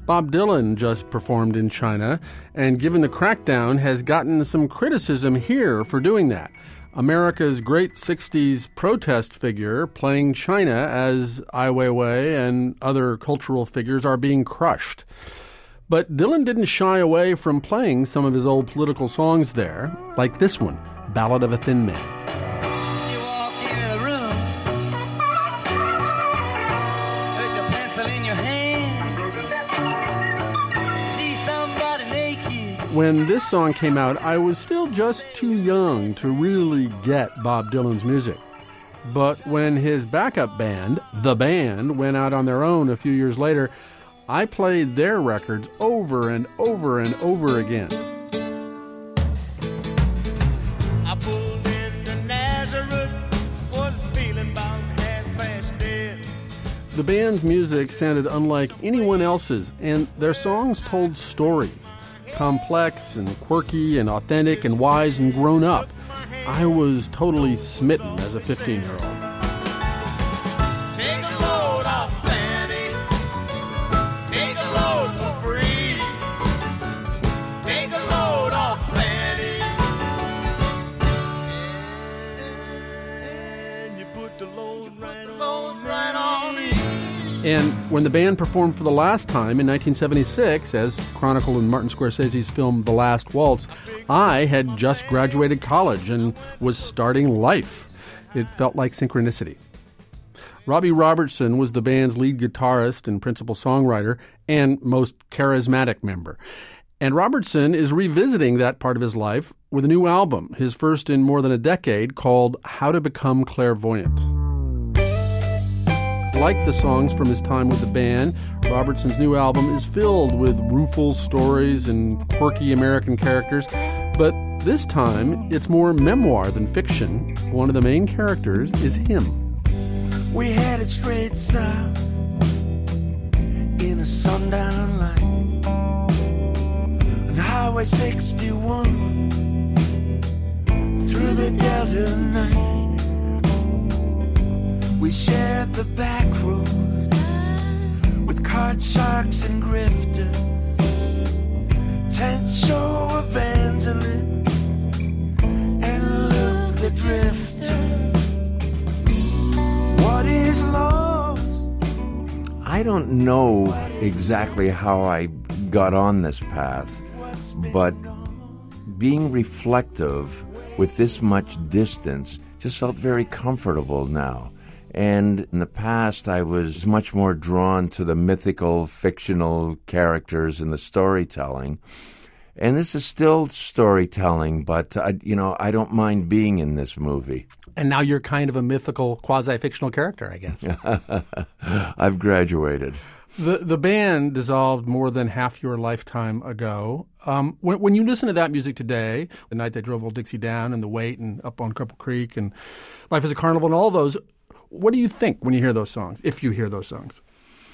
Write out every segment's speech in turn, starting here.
Bob Dylan just performed in China, and given the crackdown, has gotten some criticism here for doing that. America's great 60s protest figure playing China as Ai Weiwei and other cultural figures are being crushed. But Dylan didn't shy away from playing some of his old political songs there, like this one, Ballad of a Thin Man. When this song came out, I was still just too young to really get Bob Dylan's music. But when his backup band, The Band, went out on their own a few years later, I played their records over and over and over again. I pulled into Nazareth, was feeling about half-past dead. The band's music sounded unlike anyone else's, and their songs told stories. Complex and quirky and authentic and wise and grown up. I was totally smitten as a 15-year-old. Take a load off Fanny. Take a load for free. Take a load off Fanny. And you put the load right on me. And when the band performed for the last time in 1976, as chronicled in Martin Scorsese's film The Last Waltz, I had just graduated college and was starting life. It felt like synchronicity. Robbie Robertson was the band's lead guitarist and principal songwriter and most charismatic member. And Robertson is revisiting that part of his life with a new album, his first in more than a decade, called How to Become Clairvoyant. Like the songs from his time with the band, Robertson's new album is filled with rueful stories and quirky American characters, but this time it's more memoir than fiction. One of the main characters is him. We headed straight south in a sundown light on Highway 61 through the Delta night. We shared the back roads with card sharks and grifters, tent show evangelists, and Luke the Drifter. What is lost? I don't know exactly how I got on this path, but being reflective with this much distance just felt very comfortable now. And in the past, I was much more drawn to the mythical, fictional characters and the storytelling. And this is still storytelling, but, I don't mind being in this movie. And now you're kind of a mythical, quasi-fictional character, I guess. I've graduated. The band dissolved more than half your lifetime ago. When you listen to that music today, The Night They Drove Old Dixie Down and The Wait and Up on Cripple Creek and Life is a Carnival and all those, what do you think when you hear those songs, if you hear those songs?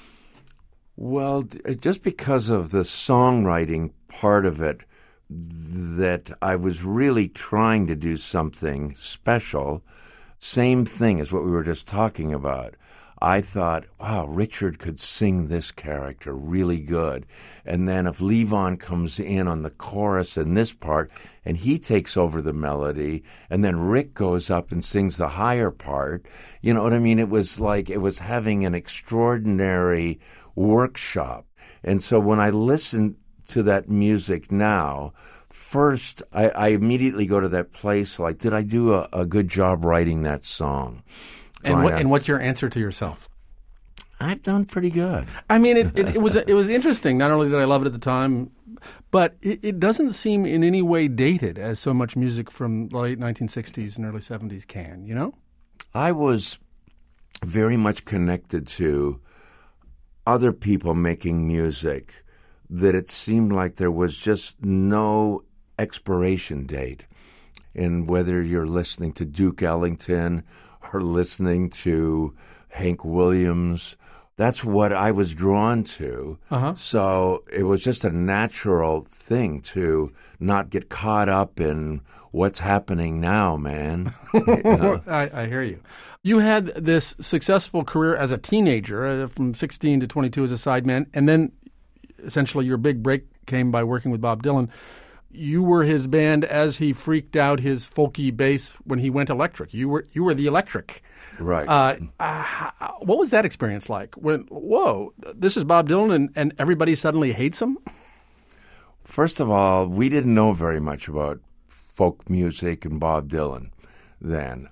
Well, just because of the songwriting part of it, that I was really trying to do something special, same thing as what we were just talking about. I thought, wow, Richard could sing this character really good. And then if Levon comes in on the chorus in this part, and he takes over the melody, and then Rick goes up and sings the higher part, you know what I mean? It was like it was having an extraordinary workshop. And so when I listen to that music now, first I immediately go to that place like, did I do a good job writing that song? And what's your answer to yourself? I've done pretty good. I mean, it was interesting. Not only did I love it at the time, but it doesn't seem in any way dated as so much music from the late 1960s and early 70s can, you know? I was very much connected to other people making music that it seemed like there was just no expiration date. And whether you're listening to Duke Ellington or listening to Hank Williams, that's what I was drawn to. Uh-huh. So it was just a natural thing to not get caught up in what's happening now, man. You know? I hear you. You had this successful career as a teenager, from 16 to 22 as a sideman, and then essentially your big break came by working with Bob Dylan. You were his band as he freaked out his folky bass when he went electric. You were the electric. Right. What was that experience like? When, whoa, this is Bob Dylan and everybody suddenly hates him? First of all, we didn't know very much about folk music and Bob Dylan then.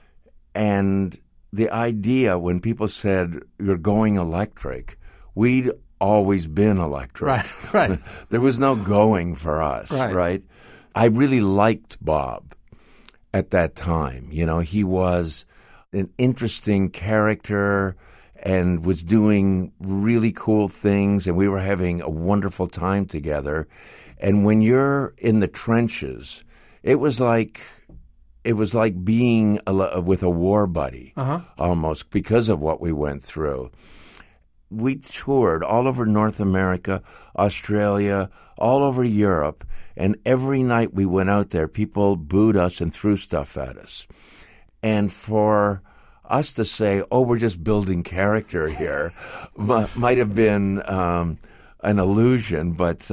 And the idea when people said, you're going electric, we'd always been electric. Right. There was no going for us, right? I really liked Bob at that time. You know, he was an interesting character and was doing really cool things, and we were having a wonderful time together. And when you're in the trenches, it was like being with a war buddy, almost, because of what we went through. We toured all over North America, Australia, all over Europe, and every night we went out there, people booed us and threw stuff at us. And for us to say, oh, we're just building character here, might have been an illusion, but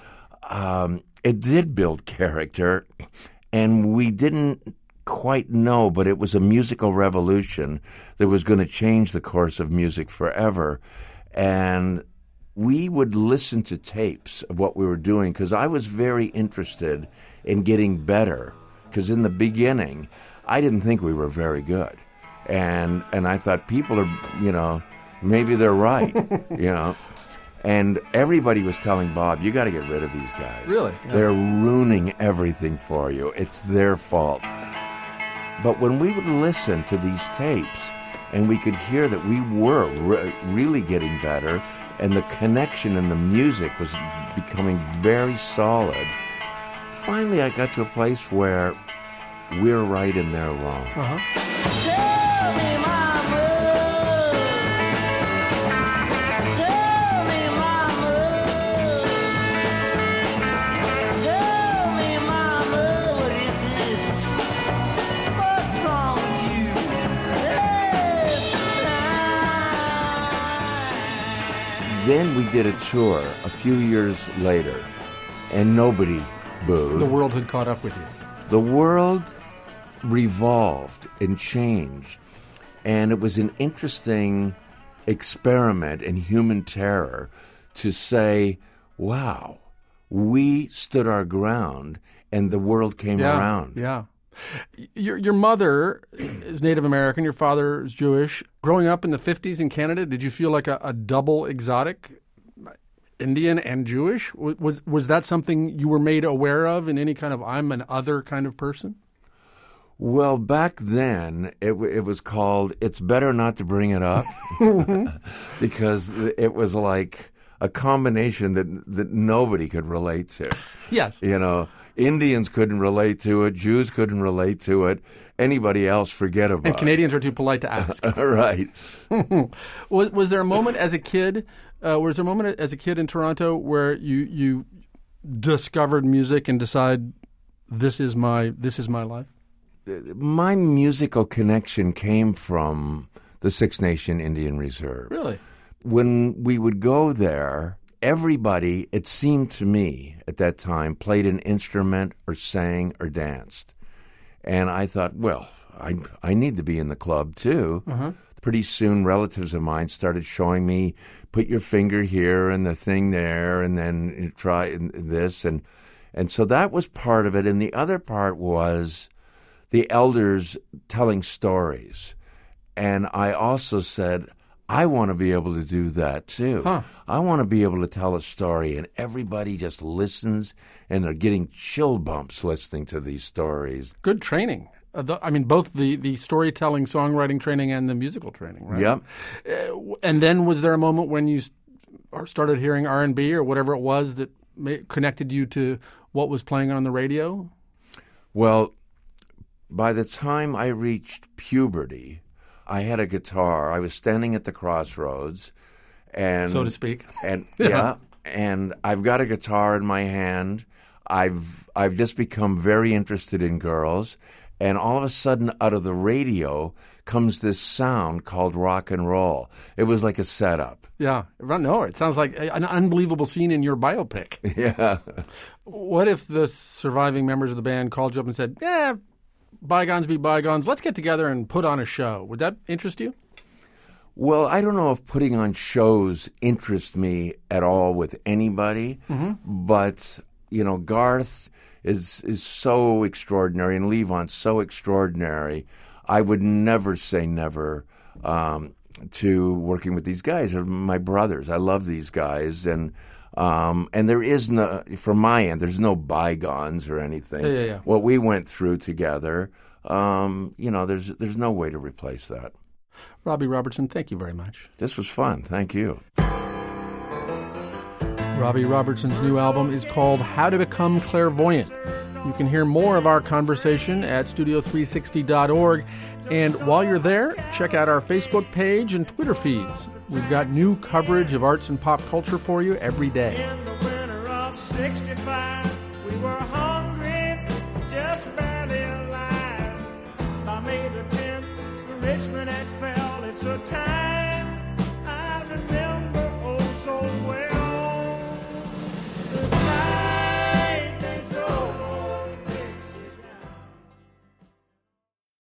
it did build character, and we didn't quite know, but it was a musical revolution that was going to change the course of music forever. And we would listen to tapes of what we were doing because I was very interested in getting better, because in the beginning, I didn't think we were very good. And I thought people are, maybe they're right, And everybody was telling Bob, you got to get rid of these guys. Really? Yeah. They're ruining everything for you. It's their fault. But when we would listen to these tapes and we could hear that we were really getting better and the connection and the music was becoming very solid, finally I got to a place where we're right and they're wrong. Tell me, mama. Tell me, mama. Tell me, mama, what is it? What's wrong with you this time? Then we did a tour a few years later, and nobody booed. The world had caught up with you. The world revolved and changed, and it was an interesting experiment in human terror to say, wow, we stood our ground and the world came around. Yeah. Your mother is Native American, your father is Jewish. Growing up in the 50s in Canada, did you feel like a double exotic, Indian and Jewish? Was that something you were made aware of in any kind of I'm an other kind of person? Well, back then, it was called It's Better Not to Bring It Up because it was like a combination that nobody could relate to. Yes. Indians couldn't relate to it. Jews couldn't relate to it. Anybody else, forget about it. And Canadians are too polite to ask. Right. Was there a moment as a kid in Toronto where you discovered music and decide this is my life? My musical connection came from the Six Nation Indian Reserve. Really? When we would go there, everybody, it seemed to me at that time, played an instrument or sang or danced. And I thought, well, I need to be in the club too. Uh-huh. Pretty soon, relatives of mine started showing me, put your finger here and the thing there, and then try this. And so that was part of it. And the other part was the elders telling stories. And I also said, I want to be able to do that too. Huh. I want to be able to tell a story, and everybody just listens, and they're getting chill bumps listening to these stories. Good training. Both the storytelling, songwriting training, and the musical training, right? Yep. And then was there a moment when you started hearing R&B or whatever it was that connected you to what was playing on the radio? Well, by the time I reached puberty, I had a guitar. I was standing at the crossroads, and so to speak. And and I've got a guitar in my hand. I've just become very interested in girls, And all of a sudden, out of the radio comes this sound called rock and roll. It was like a setup. Yeah. No, it sounds like an unbelievable scene in your biopic. Yeah. What if the surviving members of the band called you up and said, bygones be bygones, let's get together and put on a show? Would that interest you? Well, I don't know if putting on shows interests me at all with anybody, but, Garth is so extraordinary and Levon's so extraordinary. I would never say never to working with these guys. They're my brothers. I love these guys, and there is no, from my end, there's no bygones or anything. Yeah. What we went through together, there's no way to replace that. Robbie Robertson, thank you very much. This was fun. Thank you. Robbie Robertson's new album is called How to Become Clairvoyant. You can hear more of our conversation at studio360.org. And while you're there, check out our Facebook page and Twitter feeds. We've got new coverage of arts and pop culture for you every day. In the winter of '65, we were home.